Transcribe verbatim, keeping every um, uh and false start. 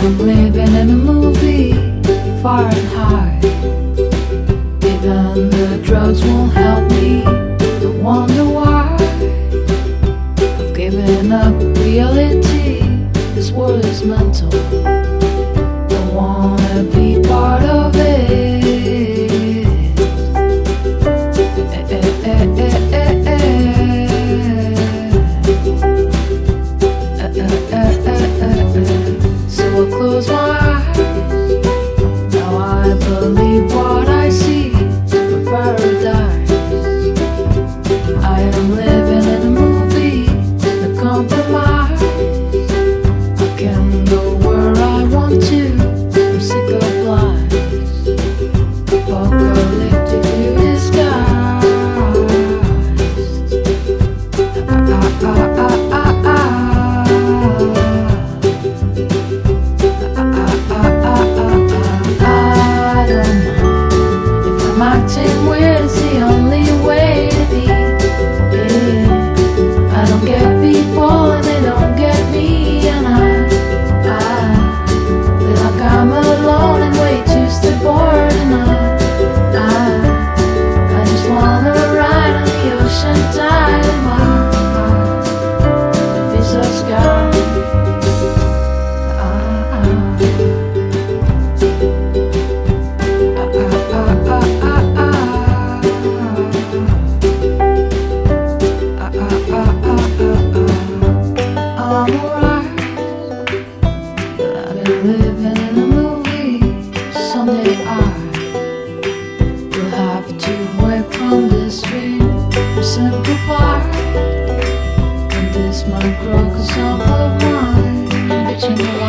am living in a movie, far and high. Even the drugs won't help me. I wonder why I've given up reality. This world is mental. Don't wanna be part of it. So I close my eyes. Now I believe what I see. A paradise. I am living in a movie, a compromise. I can go where I want to. I'm sick of lies. Apocalyptic view disguised. I, I, I, I, I, acting weird is the only way to be. Yeah. I don't get people and they don't get me, and I, I feel like I'm alone and way too still bored, and I, I, I just wanna ride on the ocean tide of my heart. Piece of sky. Living in a movie, someday I will have to wake from this dream. I'm simplified, and this might grow 'cause some of mine bitching.